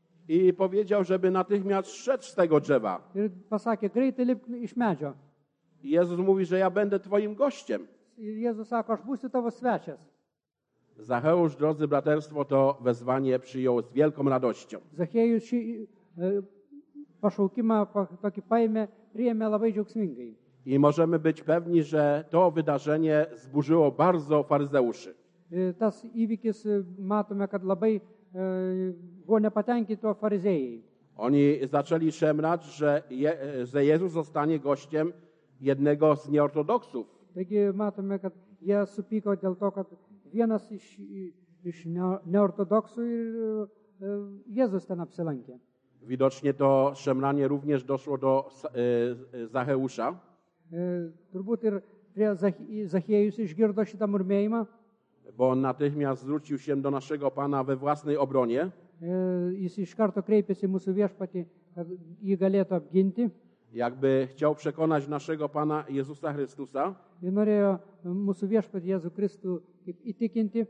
A: i powiedział, żeby natychmiast szedł z tego drzewa.
B: ir pasakė, greitai lipk iš medžio.
A: I Jezus mówi, że ja będę twoim gościem.
B: Ir Jėzus sako, aš būsiu tavo svečias.
A: Zacheusz, drodzy braterstwo, to wezwanie przyjął z wielką radością.
B: Zachėjus šį e, pašaukimą pa- tokį paėmė, priėmė labai džiaugsmingai.
A: I możemy być pewni, że to wydarzenie zburzyło bardzo faryzeuszy.
B: Ir tas įvykis, e, matome, kad labai e, buvo nepatenkinti tuo farizėjai.
A: Oni zaczęli szemrać, że, je, że Jezus zostanie gościem jednego z nieortodoksów.
B: Taigi matome, kad jie supyko dėl to, kad vienas iš, iš ne- neortodoksų ir e, Jėzus ten apsilankė.
A: Widocznie to szemranie również doszło do e, e, Zacheusza,
B: E, Turbūt ir prie Zach- Zachėjus išgirdo šitą murmėjimą.
A: bo on natychmiast zwrócił się do naszego Pana we własnej obronie.
B: E, Jis iš karto kreipėsi į mūsų viešpatį, kad jį galėtų apginti.
A: Jakby chciał przekonać naszego Pana Jezusa Chrystusa,
B: Ir norėjo mūsų viešpatį Jėzų Kristų kaip įtikinti,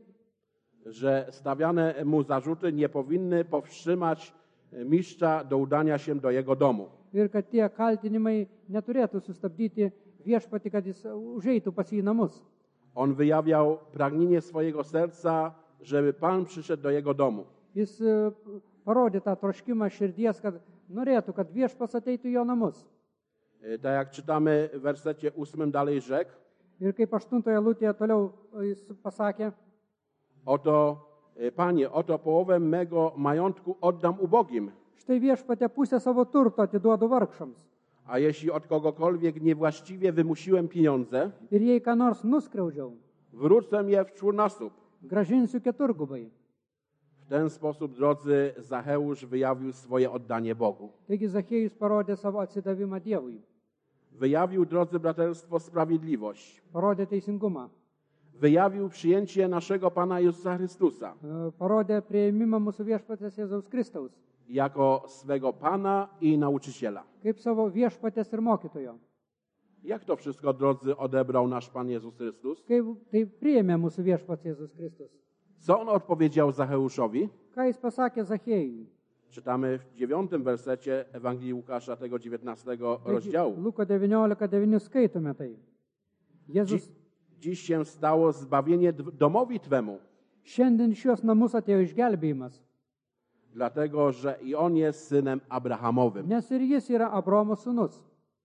A: że stawiane mu zarzuty nie powinny powstrzymać mistrza do udania się do jego domu.
B: ir kad tie kaltinimai neturėtų sustabdyti viešpatį, kad jis užeitų pas jį į namus.
A: On wyjawiał pragnienie swojego serca, żeby Pan przyszedł do jego domu.
B: Jis e, parodė tą troškimą širdies, kad norėtų, kad viešpats ateitų į jo namus.
A: E, Tak jak czytamy w wersecie ósmym dalej rzekł,
B: Ir kaip aštuntoje lūtėje toliau e, jis pasakė,
A: oto, e, Panie, oto połowę mego majątku oddam ubogim,
B: štai viešpatė pusę savo turto atiduodu vargšams.
A: a jeśli od kogokolwiek niewłaściwie wymusiłem pieniądze,
B: Ir jei ką nors nuskriaudžiau,
A: wrócę je w czwórnasób.
B: gražinsiu keturgubai.
A: W ten sposób, drodzy, Zacheusz wyjawił swoje oddanie Bogu.
B: Taigi Zachėjus parodė savo atsidavimą Dievui,
A: Wyjawił, drodzy braterstwo, sprawiedliwość.
B: parodė teisingumą,
A: Wyjawił przyjęcie naszego Pana Jezusa Chrystusa
B: e, parodė prieimimą mūsų viešpatės Jėzaus Kristaus,
A: jako swego Pana i nauczyciela.
B: kaip savo viešpatės ir mokytojo.
A: Jak to wszystko, drodzy, odebrał nasz Pan Jezus Chrystus?
B: Kaip tai priėmė mūsų viešpats Jėzus Kristus.
A: Co on odpowiedział Zacheuszowi?
B: Ką jis pasakė Zachėjui?
A: Czytamy w dziewiątym wersecie Ewangelii Łukasza, tego dziewiętnastego rozdziału.
B: Luko devyniolika devyni skaitome tai. Jėzus,
A: Dziś, dziś się stało zbawienie d- domowi Twemu,
B: šiandien šios namus atėjo išgelbėjimas,
A: dlatego że i on jest synem Abrahamowym.
B: nes ir jis yra Abromo sūnus.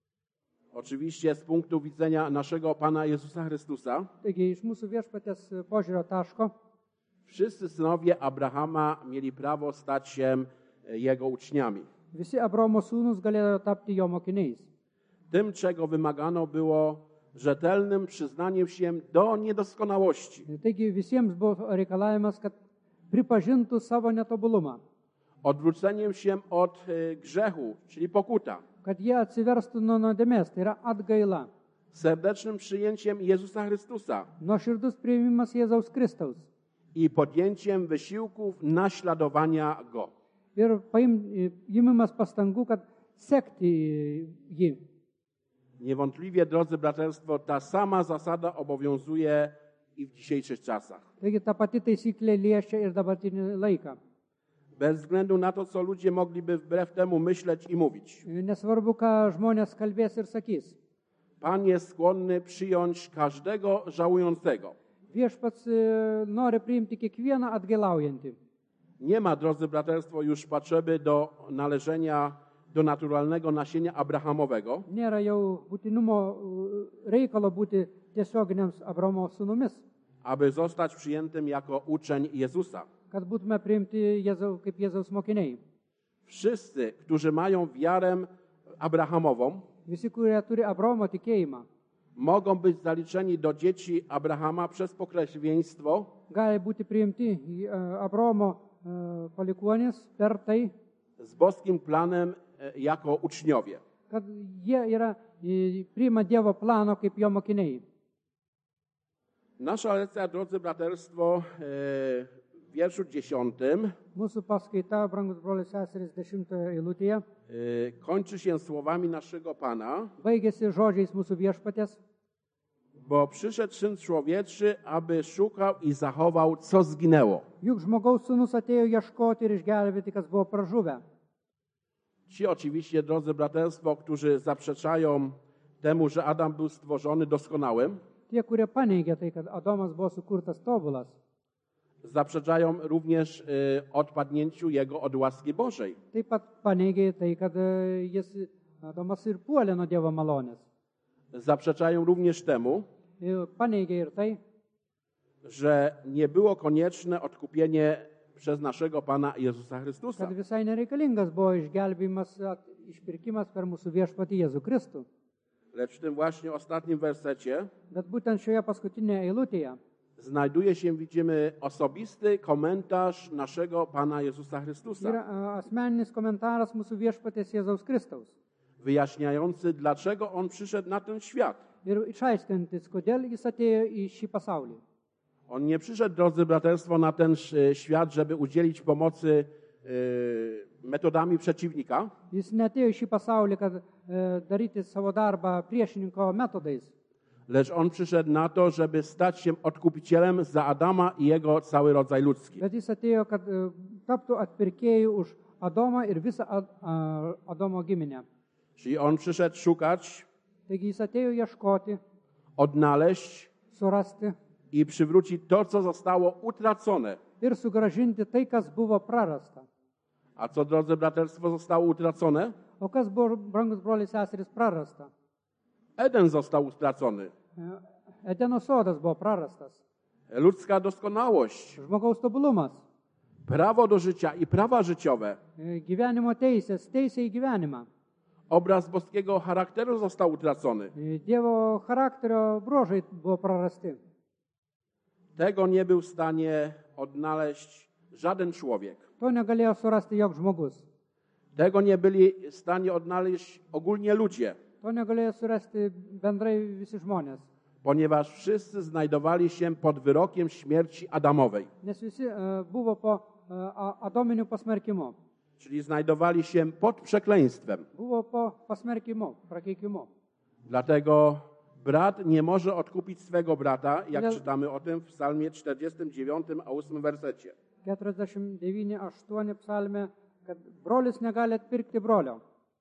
A: Oczywiście z punktu widzenia naszego Pana Jezusa Chrystusa,
B: Taigi iš mūsų viešpatės požiūrio taško
A: wszyscy synowie Abrahama mieli prawo stać się e, jego uczniami.
B: visi Abromo sūnus galėjo tapti jo mokiniais.
A: Tym, czego wymagano, było rzetelnym przyznaniem się do niedoskonałości,
B: Taigi visiems buvo reikalavimas, kad pripažintų savo netobulumą,
A: odwróceniem się od e, grzechu, czyli pokuta,
B: kad jie atsiverstų nuo nuodėmės, tai yra atgaila,
A: serdecznym przyjęciem Jezusa Chrystusa
B: nuoširdus priėmimas Jėzaus Kristaus
A: i podjęciem wysiłków naśladowania Go.
B: ir paim, įmimas pastangų, kad sekti jį.
A: Niewątpliwie, drodzy braterstwo, ta sama zasada obowiązuje i w dzisiejszych czasach.
B: Taigi ta pati taisyklė liečia ir dabartinį laiką.
A: Bez względu na to, co ludzie mogliby wbrew temu myśleć i mówić.
B: Nesvarbu, ką žmonės kalbės ir sakys.
A: Pan jest skłonny przyjąć każdego żałującego.
B: Viešpats e, nori priimti kiekvieną atgailaujantį.
A: Nie ma, drodzy braterstwo, już potrzeby do należenia do naturalnego nasienia abrahamowego,
B: Nėra jau būtinumo e, reikalo būti tiesioginiams Abraomo sūnumis,
A: aby zostać przyjętym jako uczeń Jezusa.
B: kad būtume priimti Jėzau, kaip Jėzaus mokiniai.
A: Wszyscy, którzy mają wiarę abrahamową,
B: Visi, kurie turi Abraomo tikėjimą,
A: mogą być zaliczeni do dzieci Abrahama przez pokrewieństwo,
B: gali būti priimti į e, Abraomo e, palikuonis per tai,
A: z boskim planem e, jako uczniowie.
B: kad jie yra e, priima Dievo plano kaip jo mokiniai.
A: Nasza lekcja, drodzy braterstwo, e, w wierszu dziesiątym
B: Mūsų paskaita, brangus broliai seserys, dešimtoje eilutėje,
A: e, kończy się słowami naszego Pana,
B: baigėsi žodžiais mūsų viešpatės,
A: bo przyszedł Syn Człowieczy, aby szukał i zachował, co zginęło.
B: juk žmogaus sūnus atėjo ieškoti ir išgelbėti, kas buvo pražuvę.
A: Ci oczywiście, drodzy braterstwo, którzy zaprzeczają temu, że Adam był stworzony doskonałym,
B: Tie, kurie paneigia tai, kad Adomas buvo sukurtas tobulas,
A: zaprzeczają również y, odpadnięciu jego od łaski Bożej.
B: taip pat paneigia tai, kad e, jis Adomas ir puolė nuo Dievo malonės.
A: Zaprzeczają również temu,
B: Ir paneigia ir tai,
A: że nie było konieczne odkupienie przez naszego Pana Jezusa Chrystusa.
B: kad visai nereikalingas buvo išgelbėjimas, at- išpirkimas per mūsų viešpatį Jėzų Kristų.
A: Lecz w tym właśnie ostatnim wersecie
B: Bet būtent šioje paskutinėje eilutėje
A: znajduje się, widzimy, osobisty komentarz naszego Pana Jezusa Chrystusa,
B: yra a, asmeninis komentaras mūsų viešpatės Jėzaus Kristaus.
A: wyjaśniający, dlaczego On przyszedł na ten świat.
B: Ir išaiškintis, kodėl jis atėjo į šį pasaulį.
A: On nie przyszedł, drodzy braterstwo, na ten sz- świat, żeby udzielić pomocy y, metodami przeciwnika,
B: Jis neatėjo į šį pasaulį, kad e, daryti savo darbą priešininko metodais,
A: lecz On przyszedł na to, żeby stać się odkupicielem za Adama i jego cały rodzaj ludzki.
B: bet jis atėjo, kad e, taptų atpirkėjų už Adomą ir visą Ad, a, Adomo giminę.
A: Czyli On przyszedł szukać,
B: Taigi jis atėjo ieškoti,
A: odnaleźć
B: surasti
A: i przywrócić to, co zostało utracone.
B: ir sugražinti tai, kas buvo prarasta.
A: A co, drodzy braterstwo, zostało utracone?
B: O kas buvo, brangus broliai seserys, prarasta?
A: Eden został utracony.
B: E, Edeno sodas buvo prarastas.
A: Ludzka doskonałość,
B: Žmogaus tobulumas,
A: prawo do życia i prawa życiowe,
B: e, gyvenimo teisės, teisė į gyvenimą.
A: obraz boskiego charakteru został utracony.
B: E, Dievo charakterio bruožai buvo prarasti.
A: Tego nie był w stanie odnaleźć żaden człowiek.
B: To negalėjo surasti joks žmogus.
A: Tego nie byli w stanie odnaleźć ogólnie ludzie,
B: To negalėjo surasti bendrai visi žmonės.
A: ponieważ wszyscy znajdowali się pod wyrokiem śmierci Adamowej.
B: Nes visi e, buvo po e, a- adominiu pasmerkimu.
A: Czyli znajdowali się pod przekleństwem.
B: Buvo po pasmerkimu, prakeikimu.
A: Dlatego brat nie może odkupić swego brata, jak
B: Ale-
A: czytamy o tym w psalmie czterdziestym dziewiątym, a ósmym wersecie.
B: keturiasdešimt devyni aštuoni psalme, kad brolis negali atpirkti brolio.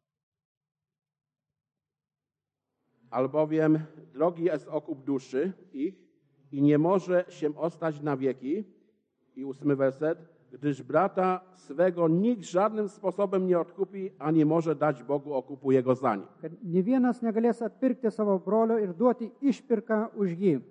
A: Albowiem drogi jest okup duszy ich i nie może się ostać na wieki. I ósmy werset. Gdyż brata swego nikt żadnym sposobem nie odkupi, a nie może dać Bogu okupu jego za nie.
B: Kad ne vienas negalės atpirkti savo brolio ir duoti išpirką už jį.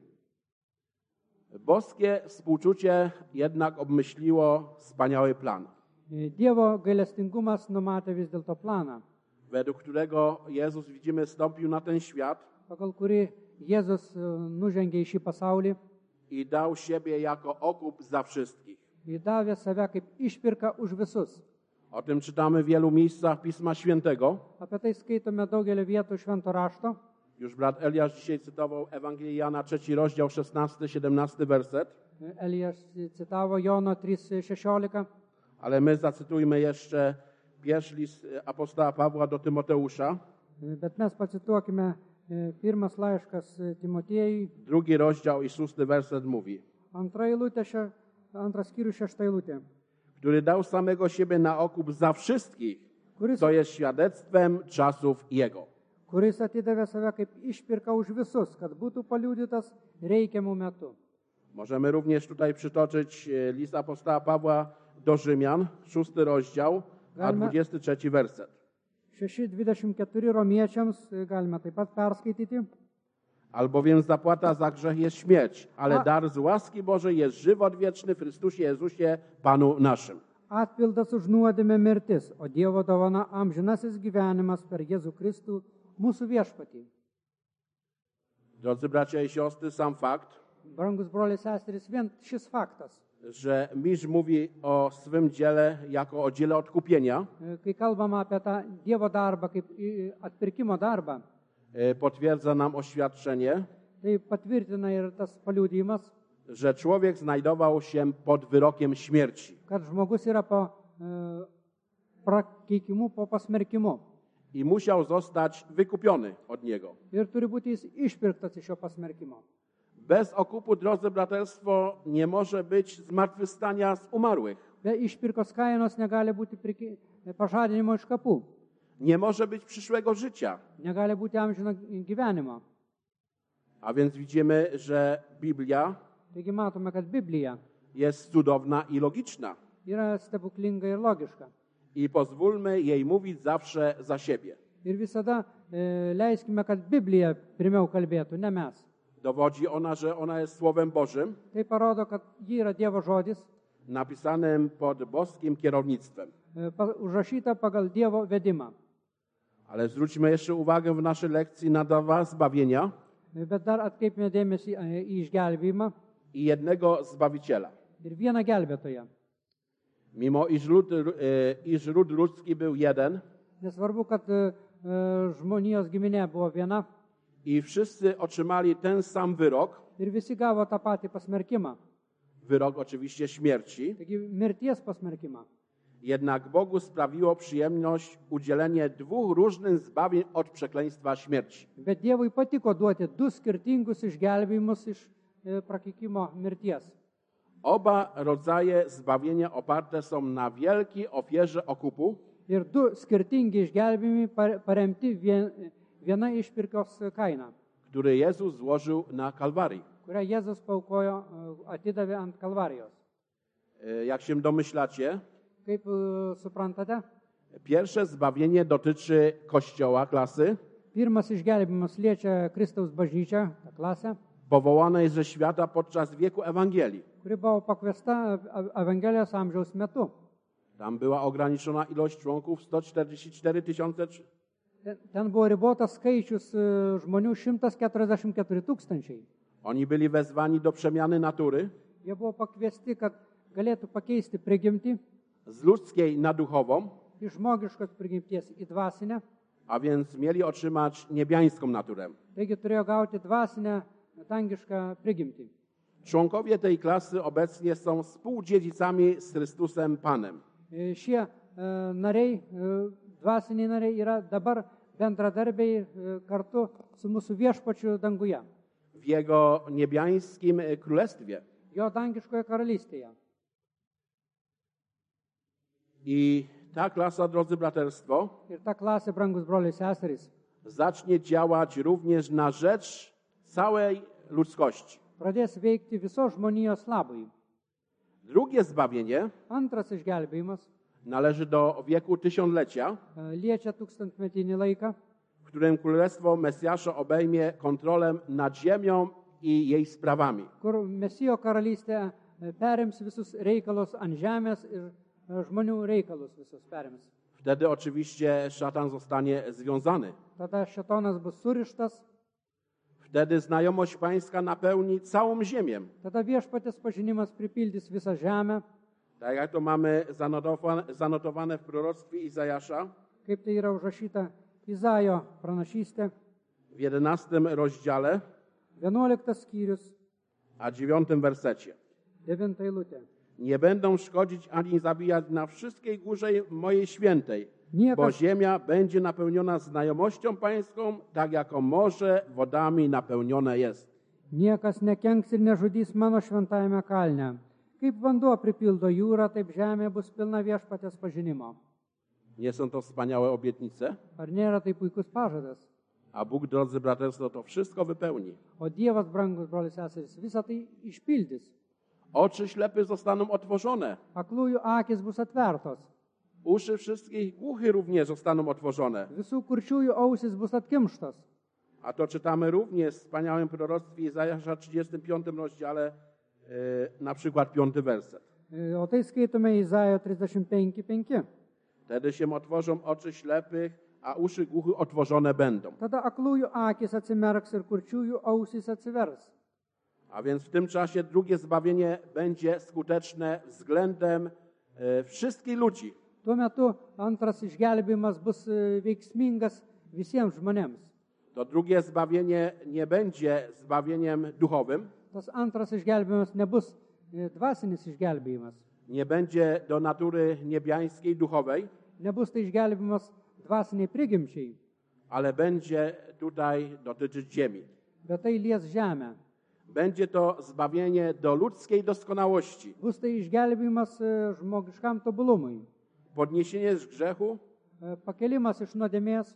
A: Boskie współczucie jednak obmyśliło wspaniały plan,
B: E, Dievo gailestingumas numatė vis dėlto planą,
A: według którego Jezus, widzimy, stąpił na ten świat
B: pagal kurį Jėzus e, nužengė į šį pasaulį
A: i dał siebie jako okup za wszystkich.
B: ir davė save kaip išpirką už visus.
A: O tym czytamy w wielu miejscach Pisma Świętego.
B: Apie tai skaitome daugelį vietų švento rašto.
A: Już brat Eliasz dzisiaj cytował Ewangelię Jana, trzeci rozdział, szesnasty, siedemnasty werset.
B: E, Elijas citavo Jono trys šešiolika,
A: Ale my zacytujmy jeszcze pierwszy list apostoła Pawła do Tymoteusza,
B: e, bet mes pacituokime e, pirmas laiškas e, Timotiejui,
A: drugi rozdział i szósty werset mówi:
B: antra eilutė, še- antras skyrius, šešta eilutė,
A: który dał samego siebie na okup za wszystkich,
B: kuris,
A: co jest świadectwem czasów Jego.
B: kuris atidavė save kaip išpirką už visus, kad būtų paliudytas reikiamų metų.
A: Możemy również tutaj przytoczyć e, list apostoła Pawła do Rzymian, szósty rozdział, a
B: Galime-
A: dwudziesty trzeci werset.
B: šeši dvidešimt keturi romiečiams galima taip pat perskaityti.
A: Albowiem zapłata za grzech jest śmierć, ale
B: A-
A: dar z łaski Bożej jest żywot wieczny w Chrystusie Jezusie, Panu naszym.
B: Atpildas už nuodėmę mirtis, o Dievo dovana amžinasis gyvenimas per Jėzų Kristų, mūsų viešpatį.
A: Drodzy bracia i siostry, sam fakt,
B: Brangus broliai seserys, vien šis faktas.
A: że mistrz mówi o swym dziele jako o dziele odkupienia,
B: Kai kalbama apie tą Dievo darbą kaip i- atpirkimo darbą,
A: e, potwierdza nam oświadczenie,
B: tai patvirtina ir tas paliudijimas,
A: że człowiek znajdował się pod wyrokiem śmierci
B: kad žmogus yra po e, prakeikimu, po pasmerkimu.
A: i musiał zostać wykupiony od niego.
B: Ir turi būti jis išpirktas iš šio pasmerkimo.
A: Bez okupu, drodzy braterstwo, nie może być zmartwychwstania z umarłych.
B: Be išpirkos kainos negali būti priki- pažadinimo iš kapų,
A: Nie może być przyszłego życia.
B: negali būti amžino gyvenimo.
A: A więc widzimy, że Biblia
B: Taigi matome, kad Biblija
A: jest cudowna i logiczna.
B: yra stebuklinga ir logiška.
A: I pozwólmy jej mówić zawsze za siebie.
B: Ir visada e, leiskime, kad Biblija pirmiau kalbėtų, ne mes.
A: Dowodzi ona, że ona jest Słowem Bożym,
B: Tai parodo, kad ji yra Dievo žodis,
A: napisanym pod boskim kierownictwem.
B: e, pa- užrašyta pagal Dievo vedimą.
A: Ale zwróćmy jeszcze uwagę w naszej lekcji na dwa zbawienia
B: E, Bet dar atkreipime dėmesį e, į išgelbėjimą
A: i jednego Zbawiciela.
B: ir vieną gelbėtoją.
A: Mimo iż lud, e, iż ród ludzki był jeden
B: Nesvarbu, kad e, e, žmonijos giminė buvo viena
A: i wszyscy otrzymali ten sam wyrok,
B: ir visi gavo tą patį pasmerkimą.
A: wyrok oczywiście śmierci,
B: Taigi mirties pasmerkimą.
A: jednak Bogu sprawiło przyjemność udzielenie dwóch różnych zbawień od przekleństwa śmierci.
B: Bet Dievui patiko duoti du skirtingus išgelbėjimus iš e, prakeikimo mirties.
A: Oba rodzaje zbawienia oparte są na wielkiej ofierze okupu,
B: Ir du skirtingi išgelbėjimai par- paremti vien, viena išpirkos kaina,
A: który Jezus złożył na Kalwarii.
B: kurią Jėzus paukojo, e, atidavė ant Kalvarijos.
A: E, Jak się domyślacie,
B: Kaip e, suprantate,
A: pierwsze zbawienie dotyczy Kościoła, klasy,
B: pirmas išgelbėjimas liečia Kristaus bažnyčią, tą klasę,
A: powołanej ze świata podczas wieku Ewangelii.
B: kuri buvo pakviesta e- Evangelijos amžiaus metu.
A: Tam była ograniczona ilość członków sto czterdzieści cztery tysiące.
B: Ten- Ten buvo ribotas skaičius e, žmonių šimtas keturiasdešimt keturi tūkstančiai.
A: Oni byli wezwani do przemiany natury
B: Jie buvo pakviesti, kad galėtų pakeisti prigimtį
A: z ludzkiej na duchową,
B: iš žmogiškos prigimties į dvasinę.
A: a więc mieli otrzymać niebiańską naturę.
B: Taigi turėjo gauti dvasinę, dangišką prigimtį.
A: Członkowie tej klasy obecnie są współdziedzicami z Chrystusem Panem.
B: E, Šie e, nariai, e, dvasiniai nariai yra dabar bendradarbiai e, kartu su mūsų viešpačiu danguje,
A: W Jego niebiańskim królestwie.
B: jo dangiškoje karalystėje.
A: I ta klasa, drodzy braterstwo,
B: Ir ta klasė, brangus broliai seserys,
A: zacznie działać również na rzecz całej ludzkości.
B: pradės veikti visos žmonijos labui.
A: Drugie zbawienie
B: Antras išgelbėjimas
A: należy do wieku tysiąclecia,
B: e, liečia tūkstantmetinį laiką,
A: w którym Królestwo Mesjasza obejmie kontrolę nad ziemią i jej sprawami.
B: kur Mesijo karalystė e, perims visus reikalus ant žemės ir e, žmonių reikalus visus perims.
A: Wtedy oczywiście szatan zostanie związany.
B: Tada šetonas bus surištas,
A: Wtedy znajomość pańska napełni całą ziemię.
B: tada viešpatės pažinimas pripildys visą žemę,
A: Tak jak to mamy zanotowane, zanotowane w proroctwie Izajasza
B: kaip tai yra užrašyta Izaijo pranašystė,
A: w jedenastym rozdziale,
B: vienuoliktas skyrius,
A: a dziewiątym wersecie.
B: devinta eilutė.
A: Nie będą szkodzić ani zabijać na wszystkiej górze mojej świętej,
B: Niekas-
A: bo ziemia będzie napełniona znajomością pańską, tak jako morze wodami napełnione jest.
B: Niekas nekenks ir nežudys mano šventajame kalne. Kaip vanduo pripildo jūrą, taip žemė bus pilna viešpatės pažinimo.
A: Nie są to wspaniałe obietnice?
B: Ar nėra tai puikus pažadas?
A: A Bóg, drodzy braterstwo, to wszystko wypełni.
B: O Dievas, brangus broliai seserys, visą tai išpildys.
A: Oczy ślepych zostaną otworzone.
B: Aklųjų akis bus atvertos.
A: Uszy wszystkich głuchych również zostaną otworzone.
B: Visų kurčiųjų ausis bus atkimštos.
A: A to czytamy również w wspaniałym proroctwie Izajasza trzydziestym piątym rozdziale, e, na przykład piąty werset.
B: O tai skaitome Izaijo trisdešimt penki penki.
A: Wtedy się otworzą oczy ślepych, a uszy głuchych otworzone będą.
B: Tada aklųjų akis atsimerks ir kurčiųjų ausis atsivers.
A: A więc w tym czasie drugie zbawienie będzie skuteczne względem e, wszystkich ludzi.
B: Tuo metu antras išgelbėjimas bus e, veiksmingas visiems žmonėms.
A: To drugie zbawienie nie będzie zbawieniem duchowym,
B: Tas antras išgelbėjimas nebus e, dvasinis išgelbėjimas.
A: nie będzie do natury niebiańskiej, duchowej,
B: Nebus tai išgelbėjimas dvasiniai prigimčiai,
A: ale będzie tutaj dotyczyć ziemi.
B: bet tai lies žemę.
A: Będzie to zbawienie do ludzkiej doskonałości.
B: Bus tai išgelbėjimas e, žmogiškam tobulumui.
A: Podniesienie z grzechu,
B: E, Pakelimas iš nuodėmės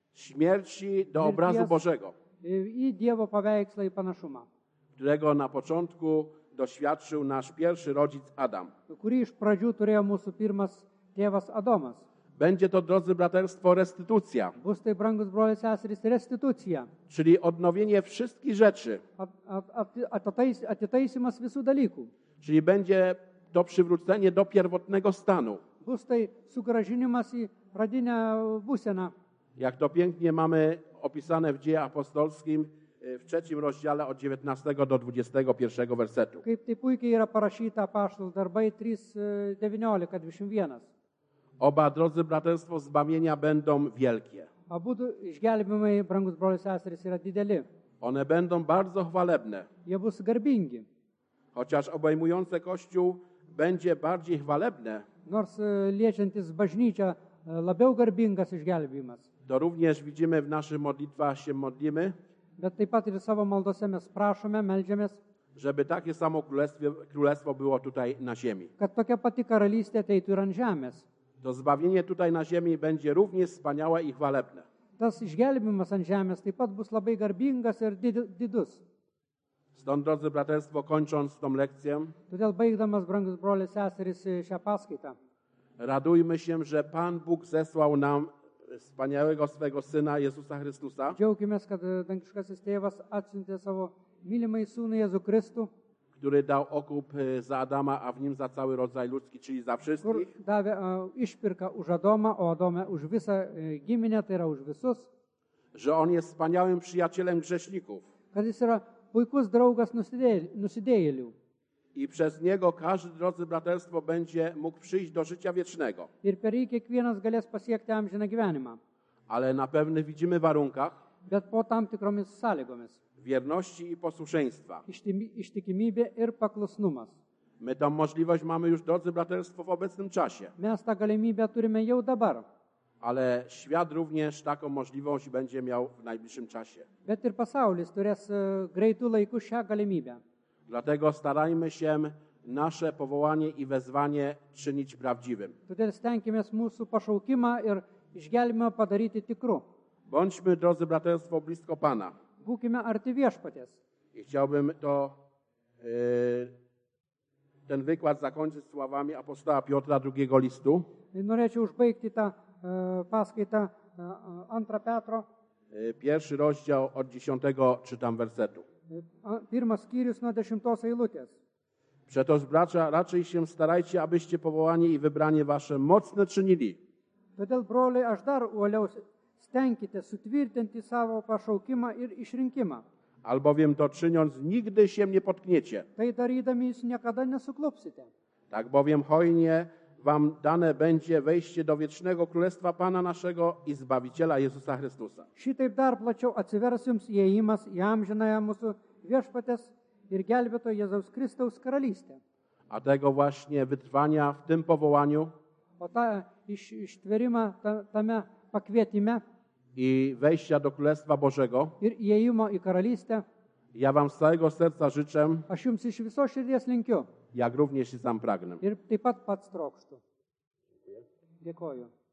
A: śmierci do obrazu Bożego,
B: e, į Dievo paveikslą į panašumą,
A: którego na początku doświadczył nasz pierwszy rodzic Adam.
B: kurį iš pradžių turėjo mūsų pirmas tėvas Adomas.
A: Będzie to, drodzy braterstwo, restytucja,
B: Bus tai, brangus broliai seserys, restitucija,
A: czyli odnowienie wszystkich rzeczy.
B: at, at, at, atitais, atitaisimas visų dalykų.
A: Czyli będzie to przywrócenie do pierwotnego stanu.
B: Bus tai sugražinimas į pradinę būseną,
A: Jak to pięknie mamy opisane w Dziejach Apostolskim w trzecim rozdziale od dziewiętnastego do dwudziestego pierwszego wersetu.
B: kaip tai puikiai yra parašyta apaštalų darbai trys devyniolika dvidešimt vienas.
A: Oba, drodzy braterstwo, zbawienia będą wielkie.
B: Abudu išgelbimai, brangus broliai seserys, yra dideli.
A: One będą bardzo chwalebne,
B: Jie bus garbingi.
A: chociaż obejmujące Kościół będzie bardziej chwalebne,
B: Nors e, liečiantis bažnyčią e, labiau garbingas išgelbėjimas.
A: to również widzimy w naszych modlitwach, się modlimy,
B: Bet taip pat ir savo maldose mes prašome, meldžiamės,
A: żeby takie samo królestwo, królestwo było tutaj na ziemi.
B: kad tokia pati karalystė ateitų ir ant žemės.
A: To zbawienie tutaj na ziemi będzie również wspaniałe i chwalebne.
B: Tas išgelbėjimas ant žemės taip pat bus labai garbingas ir did- didus.
A: Stąd, drodzy braterstwo, kończąc tą lekcję,
B: Todėl baigdamas, brangus broliai seserys, e, šią paskaitą,
A: radujmy się, że Pan Bóg zesłał nam wspaniałego swego Syna Jezusa Chrystusa,
B: džiaukimės, kad e, dangiškasis tėvas atsiuntė savo mylimąjį sūnų Jėzų Kristų,
A: który dał okup e, za Adama, a w nim za cały rodzaj ludzki, czyli za
B: kur
A: wszystkich.
B: davė e, išpirką už Adomą, o Adomę už visą e, giminę, tai yra už visus,
A: Że On jest wspaniałym przyjacielem grzeszników
B: kad jis yra puikus draugas nusidėjėlių- nusidėjėlių.
A: i przez Niego każdy, drodzy braterstwo, będzie mógł przyjść do życia wiecznego.
B: Ir per jį kiekvienas galės pasiekti amžiną gyvenimą,
A: Ale na pewnych widzimy warunkach
B: bet po tam tikromis sąlygomis.
A: wierności i posłuszeństwa.
B: Ištimi- Ištikimybė ir paklusnumas.
A: My tą możliwość mamy już, drodzy braterstwo, w obecnym czasie.
B: Mes tą galimybę turime jau dabar,
A: Ale świat również taką możliwość będzie miał w najbliższym czasie.
B: bet ir pasaulis turės e, greitų laikų šią galimybę.
A: Dlatego starajmy się nasze powołanie i wezwanie czynić prawdziwym.
B: Todėl stenkimės mūsų pašaukimą ir išgelbimą padaryti tikru.
A: Bądźmy, drodzy braterstwo, blisko Pana.
B: Būkime arti viešpaties.
A: I chciałbym to, yy, ten wykład zakończyć słowami apostoła Piotra drugiego listu,
B: Ir norėčiau užbaigti tą e, paskaitą e, antrą Petro,
A: yy, pierwszy rozdział od dziesiątego czytam wersetu.
B: e, a- pirmas skyrius nuo dešimtos eilutės.
A: Przeto, bracia, raczej się starajcie, abyście powołanie i wybranie wasze mocne czynili,
B: Todėl, broliai, aš dar uoliau stenkite sutvirtinti savo pašaukimą ir išrinkimą.
A: albowiem to czyniąc nigdy się nie potkniecie.
B: Tai darydami jūs niekada nesuklupsite.
A: Tak bowiem hojnie wam dane będzie wejście do wiecznego królestwa Pana naszego i Zbawiciela Jezusa Chrystusa.
B: Šitaip dar plačiau atsivers jums įėjimas į amžinąją mūsų viešpatės ir gelbėto Jėzaus Kristaus karalystę.
A: A tego właśnie wytrwania w tym powołaniu
B: O tą iš, ištverimą ta, tame pakvietime
A: i wejścia do Królestwa Bożego
B: ir įėjimo į karalystę
A: ja wam z całego serca życzę,
B: aš jums iš viso širdies linkiu
A: jak również i sam pragnę.
B: ir taip pat pats trokštu. Dėkoju.